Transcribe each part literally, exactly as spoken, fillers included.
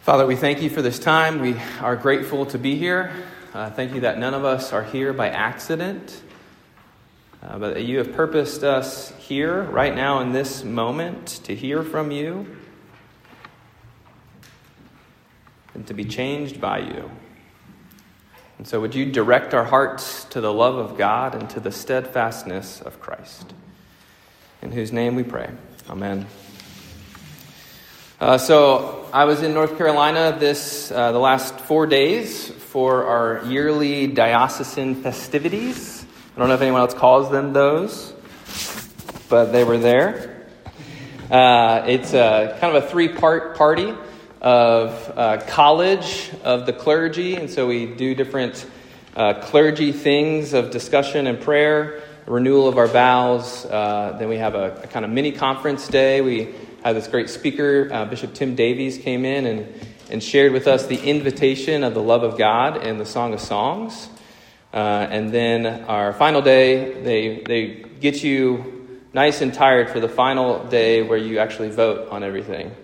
Father, we thank you for this time. We are grateful to be here. Uh, thank you that none of us are here by accident, uh, but that you have purposed us here right now in this moment to hear from you and to be changed by you. And so would you direct our hearts to the love of God and to the steadfastness of Christ, in whose name we pray. Amen. Uh, so I was in North Carolina this uh, the last four days for our yearly diocesan festivities. I don't know if anyone else calls them those, but they were there. Uh, it's a, kind of a three-part party of uh, college of the clergy, and so we do different uh, clergy things of discussion and prayer, renewal of our vows. Uh, then we have a, a kind of mini conference day. We had this great speaker, uh, Bishop Tim Davies, came in and, and shared with us the invitation of the love of God in the Song of Songs. Uh, and then our final day, they they get you nice and tired for the final day where you actually vote on everything.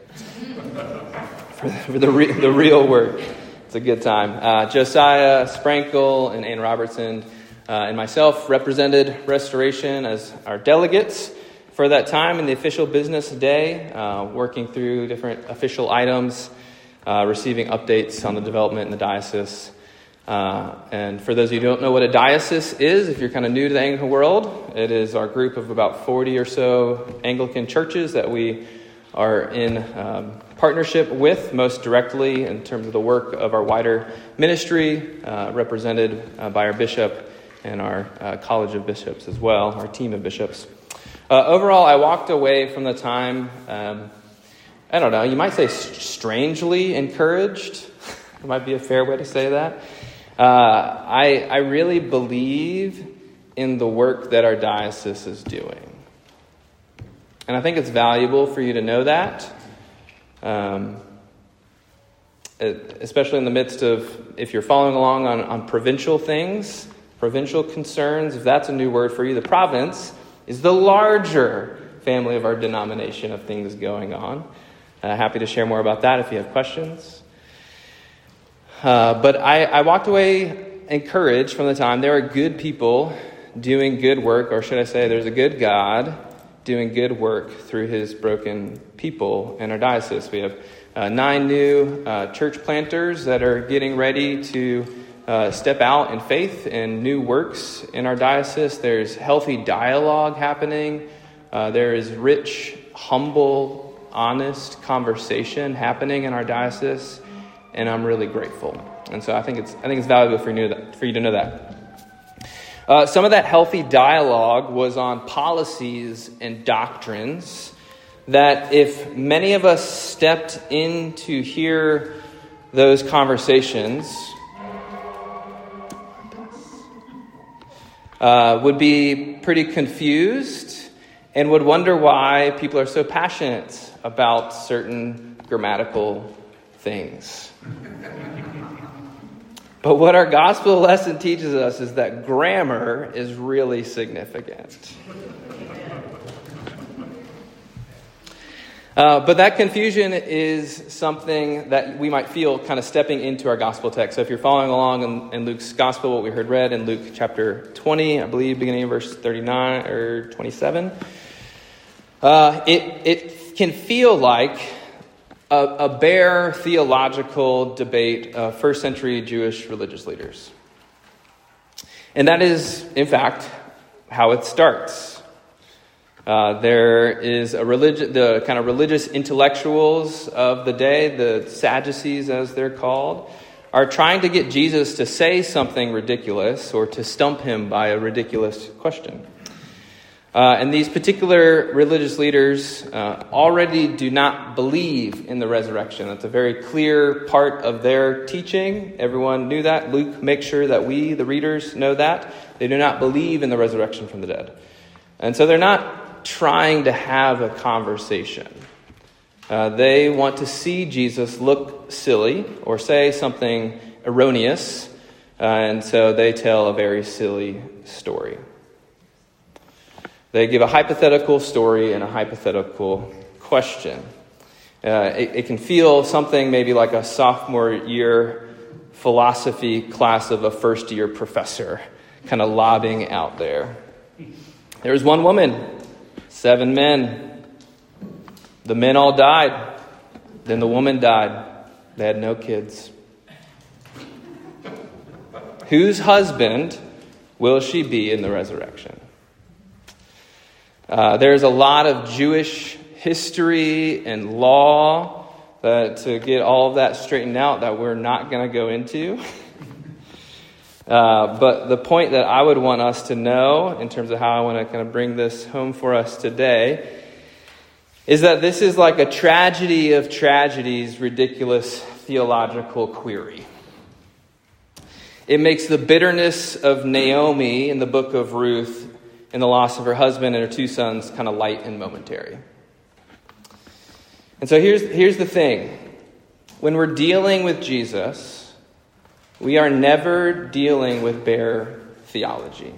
for the, for the, re- the real work. It's a good time. Uh, Josiah Sprankle and Ann Robertson uh, and myself represented Restoration as our delegates for that time in the official business day, uh, working through different official items, uh, receiving updates on the development in the diocese. Uh, and for those of you who don't know what a diocese is, if you're kind of new to the Anglican world, it is our group of about forty or so Anglican churches that we are in um, partnership with most directly in terms of the work of our wider ministry, uh, represented uh, by our bishop and our uh, College of Bishops as well, our team of bishops. Uh, overall, I walked away from the time, um, I don't know, you might say strangely encouraged. It might be a fair way to say that. Uh, I, I really believe in the work that our diocese is doing. And I think it's valuable for you to know that, um, especially in the midst of, if you're following along on, on provincial things, provincial concerns, if that's a new word for you, the province is the larger family of our denomination of things going on. Uh, happy to share more about that if you have questions. Uh, but I, I walked away encouraged from the time there are good people doing good work, or should I say there's a good God doing good work through his broken people in our diocese. We have uh, nine new uh, church planters that are getting ready to Uh, step out in faith and new works in our diocese. There's healthy dialogue happening. Uh, there is rich, humble, honest conversation happening in our diocese, and I'm really grateful. And so I think it's I think it's valuable for you to know that, for you to know that. Uh, some of that healthy dialogue was on policies and doctrines that if many of us stepped in to hear those conversations, Uh, would be pretty confused and would wonder why people are so passionate about certain grammatical things. But what our gospel lesson teaches us is that grammar is really significant. Uh, but that confusion is something that we might feel kind of stepping into our gospel text. So if you're following along in, in Luke's gospel, what we heard read in Luke chapter twenty, I believe, beginning of verse thirty-nine or twenty-seven, uh, it it can feel like a, a bare theological debate of first century Jewish religious leaders. And that is, in fact, how it starts. Uh, there is a religion, the kind of religious intellectuals of the day, the Sadducees as they're called, are trying to get Jesus to say something ridiculous or to stump him by a ridiculous question. Uh, and these particular religious leaders uh, already do not believe in the resurrection. That's a very clear part of their teaching. Everyone knew that. Luke makes sure that we, the readers, know that. They do not believe in the resurrection from the dead. And so they're not trying to have a conversation. Uh, they want to see Jesus look silly or say something erroneous, uh, and so they tell a very silly story. They give a hypothetical story and a hypothetical question. Uh, it, it can feel something maybe like a sophomore year philosophy class of a first year professor kind of lobbing out there. There was one woman, seven men. The men all died. Then the woman died. They had no kids. Whose husband will she be in the resurrection? Uh, there's a lot of Jewish history and law that to get all of that straightened out that we're not going to go into. uh, but the point that I would want us to know in terms of how I want to kind of bring this home for us today is that this is like a tragedy of tragedies, ridiculous theological query. It makes the bitterness of Naomi in the book of Ruth and the loss of her husband and her two sons kind of light and momentary. And so here's, here's the thing. When we're dealing with Jesus, we are never dealing with bare theology.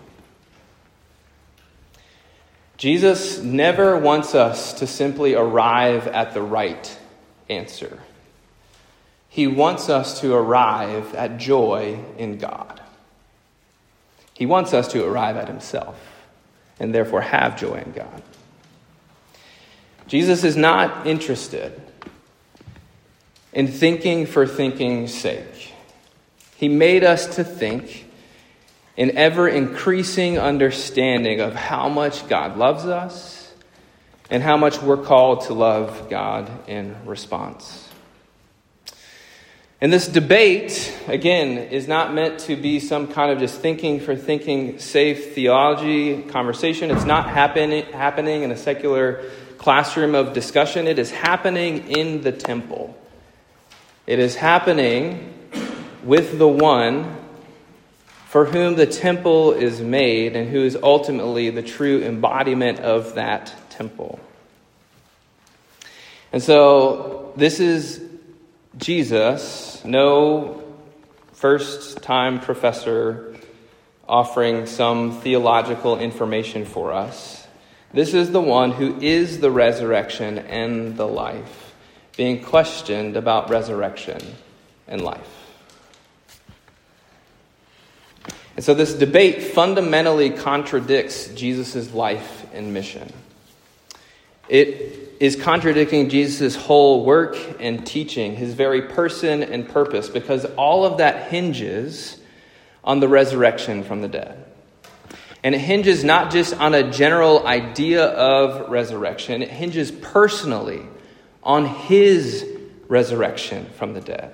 Jesus never wants us to simply arrive at the right answer. He wants us to arrive at joy in God. He wants us to arrive at himself and therefore have joy in God. Jesus is not interested in thinking for thinking's sake. He made us to think in ever-increasing understanding of how much God loves us and how much we're called to love God in response. And this debate, again, is not meant to be some kind of just thinking for thinking safe theology conversation. It's not happen, happening in a secular classroom of discussion. It is happening in the temple. It is happening with the one for whom the temple is made and who is ultimately the true embodiment of that temple. And so this is Jesus, no first-time professor offering some theological information for us. This is the one who is the resurrection and the life, being questioned about resurrection and life. And so this debate fundamentally contradicts Jesus' life and mission. It is contradicting Jesus' whole work and teaching, his very person and purpose, because all of that hinges on the resurrection from the dead. And it hinges not just on a general idea of resurrection, it hinges personally on his resurrection from the dead.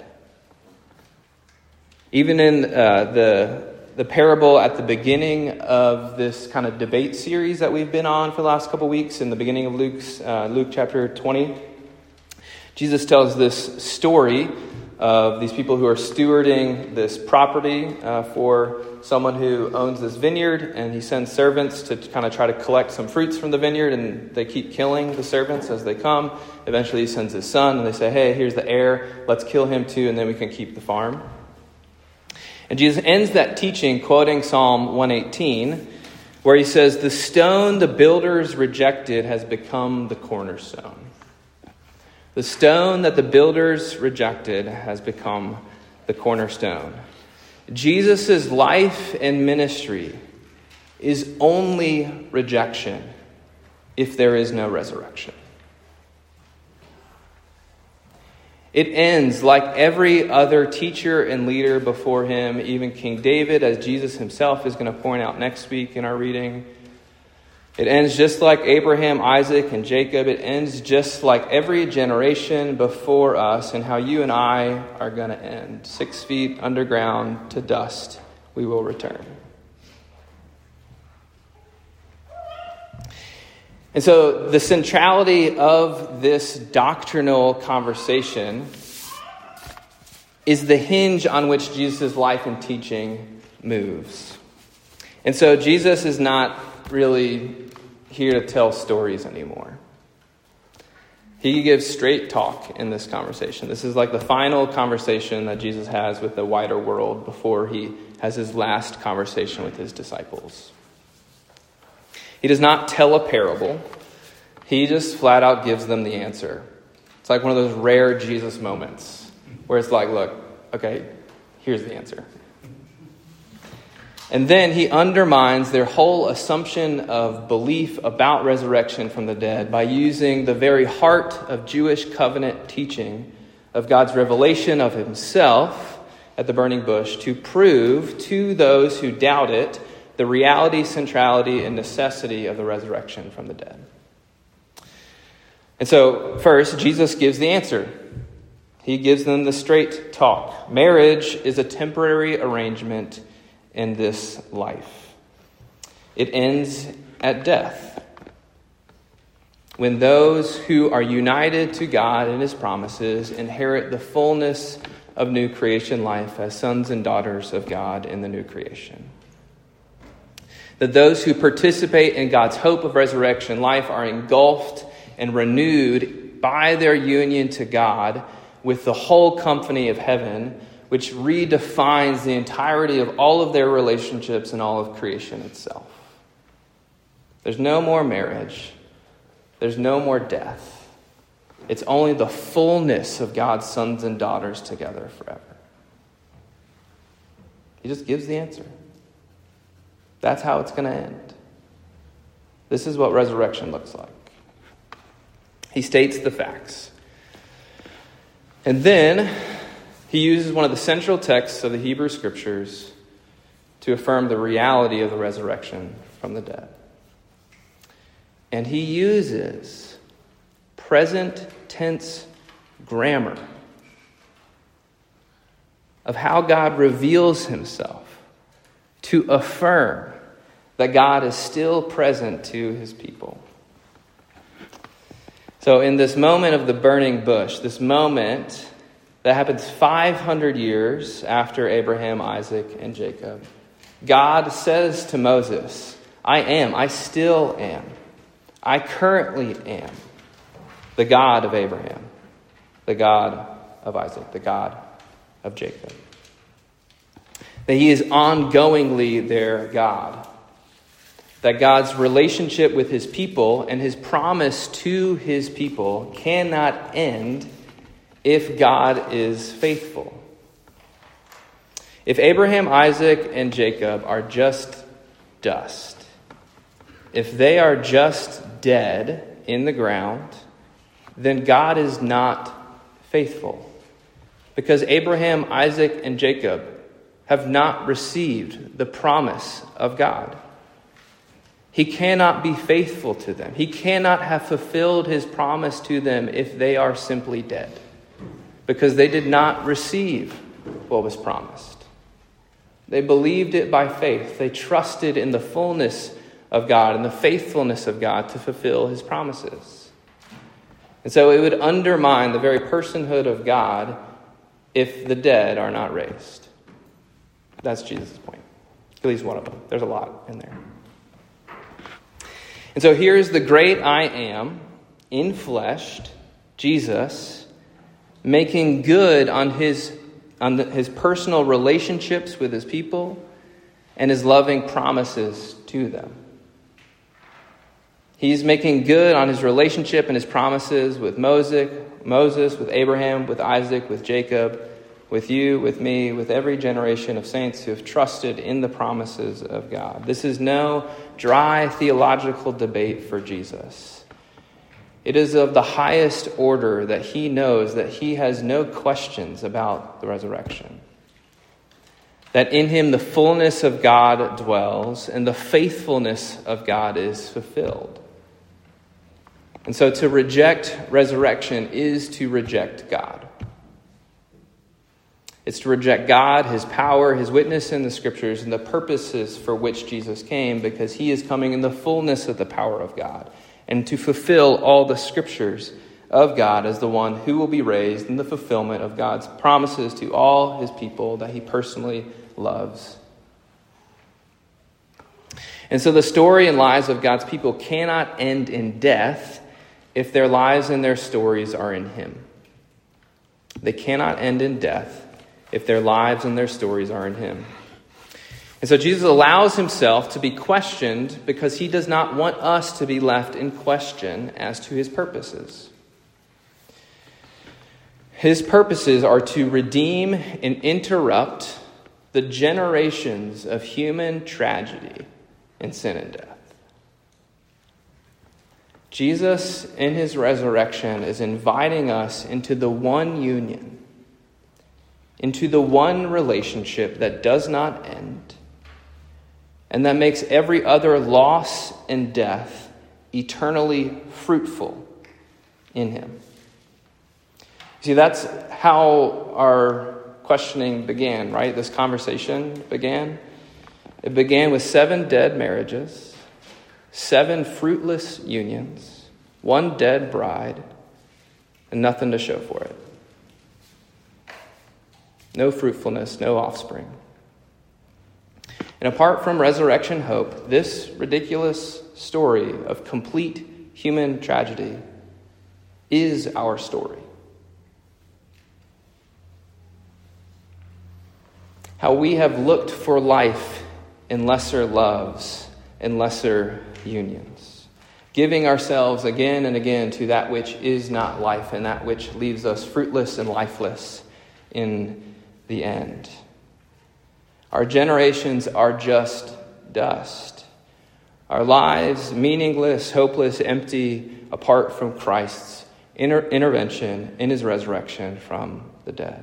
Even in uh, the The parable at the beginning of this kind of debate series that we've been on for the last couple weeks, in the beginning of Luke's uh, Luke chapter twenty, Jesus tells this story of these people who are stewarding this property uh, for someone who owns this vineyard, and he sends servants to kind of try to collect some fruits from the vineyard, and they keep killing the servants as they come. Eventually he sends his son, and they say, hey, here's the heir, let's kill him too, and then we can keep the farm. And Jesus ends that teaching quoting Psalm one eighteen, where he says, the stone the builders rejected has become the cornerstone. The stone that the builders rejected has become the cornerstone. Jesus' life and ministry is only rejection if there is no resurrection. It ends like every other teacher and leader before him, even King David, as Jesus himself is going to point out next week in our reading. It ends just like Abraham, Isaac, and Jacob. It ends just like every generation before us, and how you and I are going to end. Six feet underground to dust, we will return. And so the centrality of this doctrinal conversation is the hinge on which Jesus' life and teaching moves. And so Jesus is not really here to tell stories anymore. He gives straight talk in this conversation. This is like the final conversation that Jesus has with the wider world before he has his last conversation with his disciples. He does not tell a parable. He just flat out gives them the answer. It's like one of those rare Jesus moments where it's like, look, okay, here's the answer. And then he undermines their whole assumption of belief about resurrection from the dead by using the very heart of Jewish covenant teaching of God's revelation of himself at the burning bush to prove to those who doubt it the reality, centrality, and necessity of the resurrection from the dead. And so, first, Jesus gives the answer. He gives them the straight talk. Marriage is a temporary arrangement in this life. It ends at death. When those who are united to God and his promises inherit the fullness of new creation life as sons and daughters of God in the new creation. That those who participate in God's hope of resurrection life are engulfed and renewed by their union to God with the whole company of heaven, which redefines the entirety of all of their relationships and all of creation itself. There's no more marriage. There's no more death. It's only the fullness of God's sons and daughters together forever. He just gives the answer. That's how it's going to end. This is what resurrection looks like. He states the facts. And then he uses one of the central texts of the Hebrew Scriptures to affirm the reality of the resurrection from the dead. And he uses present tense grammar of how God reveals himself to affirm that God is still present to his people. So in this moment of the burning bush, this moment that happens five hundred years after Abraham, Isaac, and Jacob, God says to Moses, I am, I still am, I currently am the God of Abraham, the God of Isaac, the God of Jacob. That he is ongoingly their God. That God's relationship with his people and his promise to his people cannot end if God is faithful. If Abraham, Isaac, and Jacob are just dust, if they are just dead in the ground, then God is not faithful. Because Abraham, Isaac, and Jacob have not received the promise of God. He cannot be faithful to them. He cannot have fulfilled his promise to them if they are simply dead, because they did not receive what was promised. They believed it by faith. They trusted in the fullness of God and the faithfulness of God to fulfill his promises. And so it would undermine the very personhood of God if the dead are not raised. That's Jesus' point. At least one of them. There's a lot in there. And so here's the great I am, in-fleshed, Jesus, making good on his, on the, his personal relationships with his people and his loving promises to them. He's making good on his relationship and his promises with Moses, Moses, with Abraham, with Isaac, with Jacob, with you, with me, with every generation of saints who have trusted in the promises of God. This is no dry theological debate for Jesus. It is of the highest order that he knows that he has no questions about the resurrection. That in him the fullness of God dwells and the faithfulness of God is fulfilled. And so to reject resurrection is to reject God. It's to reject God, his power, his witness in the scriptures, and the purposes for which Jesus came, because he is coming in the fullness of the power of God, and to fulfill all the scriptures of God as the one who will be raised in the fulfillment of God's promises to all his people that he personally loves. And so the story and lives of God's people cannot end in death if their lives and their stories are in him. They cannot end in death if their lives and their stories are in him. And so Jesus allows himself to be questioned because he does not want us to be left in question as to his purposes. His purposes are to redeem and interrupt the generations of human tragedy and sin and death. Jesus, in his resurrection, is inviting us into the one union, into the one relationship that does not end, and that makes every other loss and death eternally fruitful in him. See, that's how our questioning began, right? This conversation began. It began with seven dead marriages, seven fruitless unions, one dead bride, and nothing to show for it. No fruitfulness, no offspring. And apart from resurrection hope, this ridiculous story of complete human tragedy is our story. How we have looked for life in lesser loves and lesser unions, giving ourselves again and again to that which is not life and that which leaves us fruitless and lifeless in the end. Our generations are just dust. Our lives meaningless, hopeless, empty, apart from Christ's inter- intervention in his resurrection from the dead.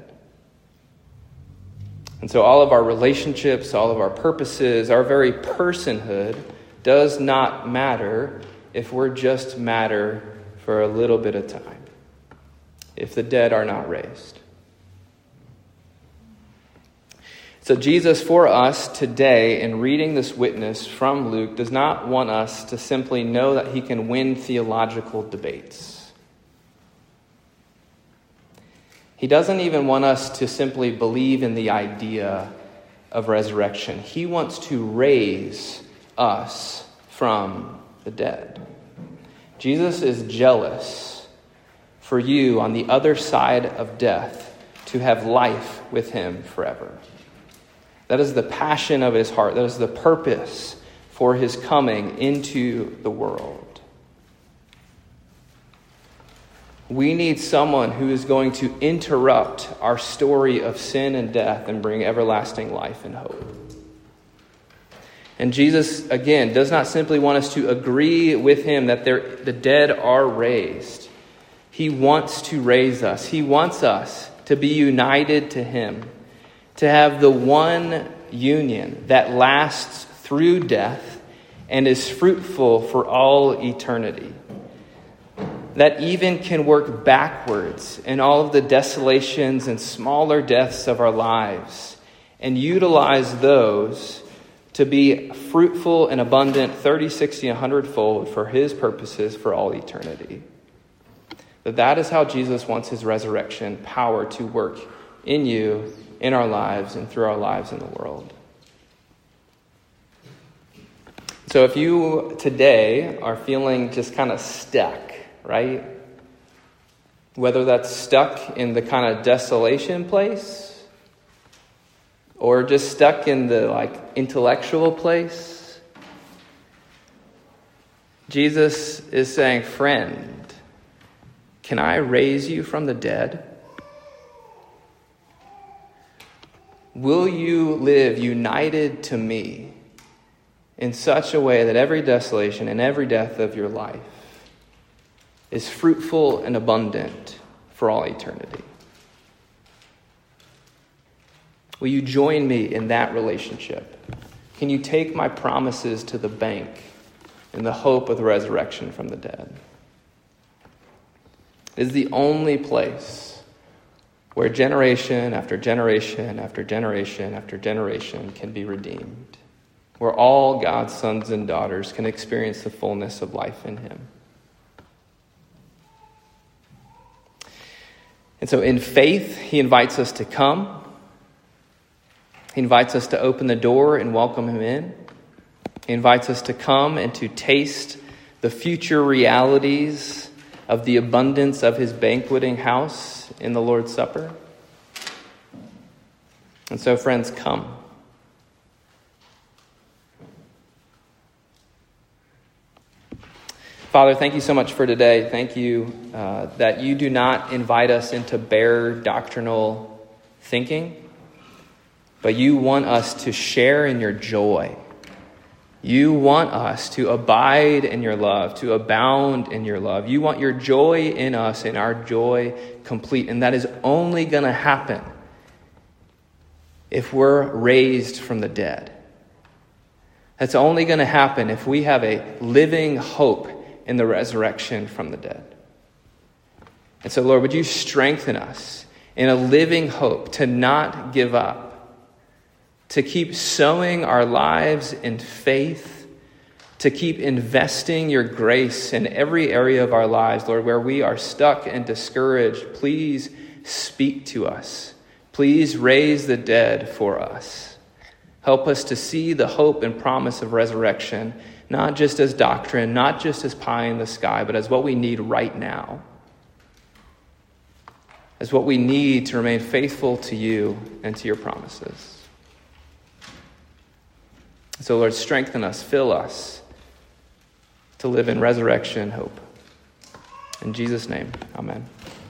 And so all of our relationships, all of our purposes, our very personhood does not matter if we're just matter for a little bit of time, if the dead are not raised. So Jesus, for us today, in reading this witness from Luke, does not want us to simply know that he can win theological debates. He doesn't even want us to simply believe in the idea of resurrection. He wants to raise us from the dead. Jesus is jealous for you on the other side of death to have life with him forever. That is the passion of his heart. That is the purpose for his coming into the world. We need someone who is going to interrupt our story of sin and death and bring everlasting life and hope. And Jesus, again, does not simply want us to agree with him that the dead are raised. He wants to raise us. He wants us to be united to him, to have the one union that lasts through death and is fruitful for all eternity, that even can work backwards in all of the desolations and smaller deaths of our lives and utilize those to be fruitful and abundant thirty, sixty, one hundred fold for his purposes for all eternity. That that is how Jesus wants his resurrection power to work in you, in our lives, and through our lives in the world. So if you today are feeling just kind of stuck, right? Whether that's stuck in the kind of desolation place or just stuck in the like intellectual place, Jesus is saying, friend, can I raise you from the dead? Will you live united to me in such a way that every desolation and every death of your life is fruitful and abundant for all eternity? Will you join me in that relationship? Can you take my promises to the bank in the hope of the resurrection from the dead? It is the only place where generation after generation after generation after generation can be redeemed, where all God's sons and daughters can experience the fullness of life in him. And so in faith, he invites us to come. He invites us to open the door and welcome him in. He invites us to come and to taste the future realities of the abundance of his banqueting house in the Lord's Supper. And so, friends, come. Father, thank you so much for today. Thank you uh, that you do not invite us into bare doctrinal thinking, but you want us to share in your joy. You want us to abide in your love, to abound in your love. You want your joy in us and our joy complete. And that is only going to happen if we're raised from the dead. That's only going to happen if we have a living hope in the resurrection from the dead. And so, Lord, would you strengthen us in a living hope to not give up, to keep sowing our lives in faith, to keep investing your grace in every area of our lives, Lord, where we are stuck and discouraged. Please speak to us. Please raise the dead for us. Help us to see the hope and promise of resurrection, not just as doctrine, not just as pie in the sky, but as what we need right now. As what we need to remain faithful to you and to your promises. So, Lord, strengthen us, fill us to live in resurrection hope. In Jesus' name, amen.